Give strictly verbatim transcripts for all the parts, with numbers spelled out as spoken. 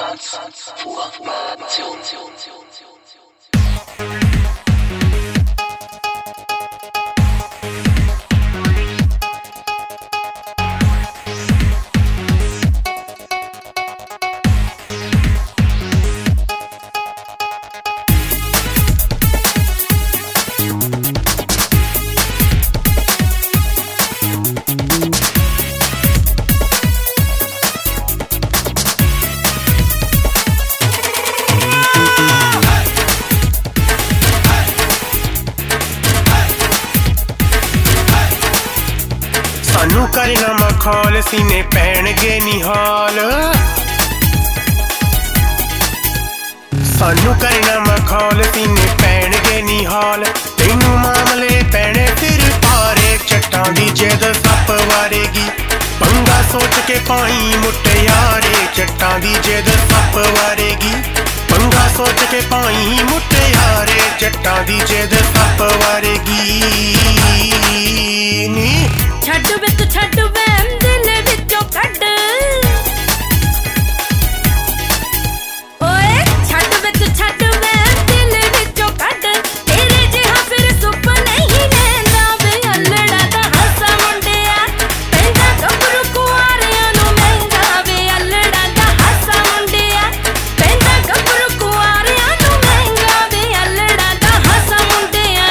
Formation. सानू करना मखौल सीने पैणगे निहाल सानू करना मखौल सीने पैणगे निहाल तेनू मामले पैणे फिर पारे चट्टां दी जेद सप वारेगी पंगा सोच के पाई मुटियारे चट्टां दी जेद सप वारेगी पंगा सोच के पाई मुटियारे चट्टां दी जेद सप वारेगी नी छड्ड वे तू छड्ड वे दिल विचों कड्ड ओए छड्ड वे तू छड्ड वे दिल विचों कड्ड तेरे जिहा फिर सुप नहीं लैंदा वे अल्लड़ा दा हासा मुंडिया पैंदा गबरू कुआरियां नू महंगा वे अल्लड़ा दा हासा मुंडिया पैंदा गबरू कुआरियां नू महंगा वे अल्लड़ा दा हासा मुंडिया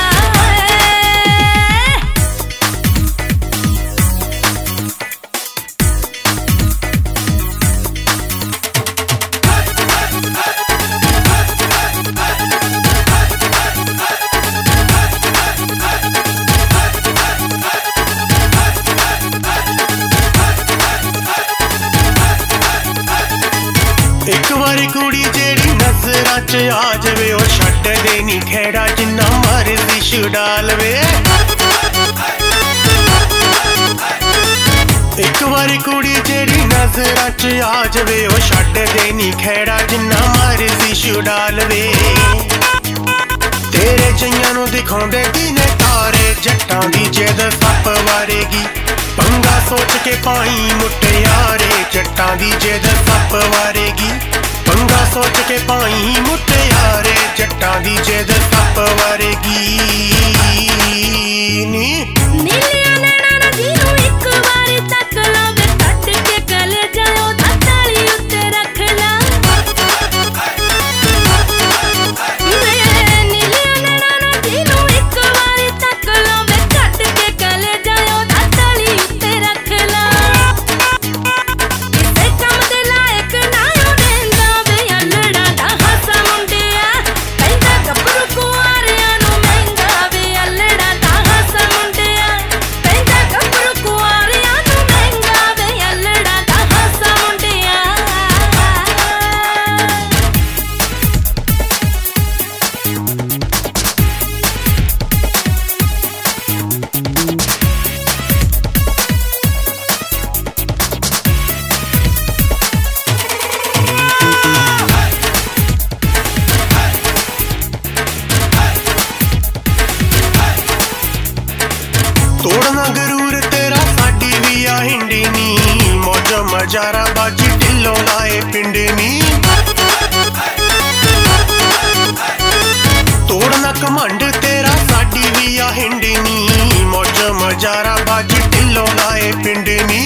एक बारी कुड़ी जेड़ी नजरां च आ जावे ओ छड्ड दे नी खेड़ा जिन्ना मर्जी छुड़ा लवे एक बारी कुड़ी जेड़ी नजरां च आ जावे ओ छड्ड दे नी खेड़ा जिन्ना मर्जी छुड़ा लवे तेरे जइयां नू दिखाउंदे दिने तारे जट्टां दी जेद सप वारेगी पंगा सोच के पाई मुटियारे जट्टां दी जेद सप वारेगी पंगा सोच के पाई मुटियारे जट्टां दी जेद सप वारेगी नी नीलिया नैना ना जीनू एक बारी तक ला वे कट के कले जाओ धाताली उत्ते रख ला नीलिया नैना ना जीनू एक बारी तक ला वे कट के कले जाओ धाताली उत्ते रख ला किसे काम दे लायक ना हो रहिंदा वे अल्लड़ा दा हासा मुंडिया पैंदा गबरू कुआरियां नू महंगा वे अल्लड़ा दा हासा मुंडिया पैंदा गबरू कुआरियां नू महंगा वे अल्लड़ा दा हासा मुंडिया तोड़ना गरूर तेरा साडी भी आ हिंडी नी मौज मजारा बाजी ढिल्लों लाए पिंडे नी तोड़ना कमंड तेरा साडी भी आ हिंडी नी मौज मजारा बाजी ढिल्लों लाए पिंडे नी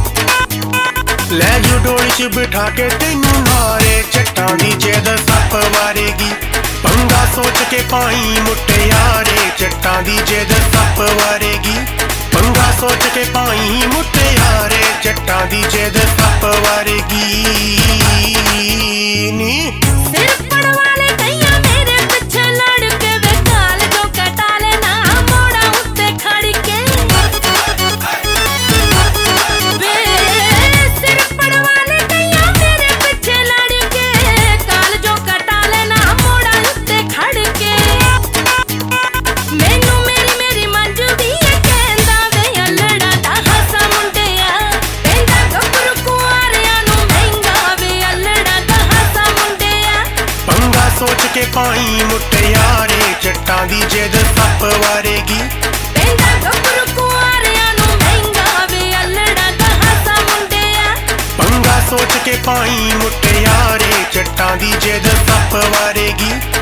लै जो डोली च बिठा के तेनू नारे चट्टां दी जेद सप वारेगी पंगा सोच के पाई मुटियारे चट्टां दी जेद सप वारेगी पंगा सोच के पाई मुटियारे चट्टां दी जेद सप वारेगी नी सिर पड़वाले कइयां मेरे पीछे लड़ के वे काल जो कटा लेना मोड़ा उत्ते खड़ के वे सिर पड़वाले कइयां मेरे पीछे लड़ के काल जो कटा लेना मोड़ा उत्ते खड़ के मैनू मेरी मेरी मंजू दी कहंदा वे अल्लड़ा दा हासा मुंडिया पैंदा गबरू कुआरियां नू महंगा वे अल्लड़ा दा हासा मुंडिया पंगा सोच के पाई मुटियारे चट्टां दी जेद सप वारेगी पैंदा गबरू कुआरियां नू महंगा वे अल्लड़ा दा हासा मुंडिया पंगा सोच के पाई मुटियारे जट्टां दी जिद सप वारेगी।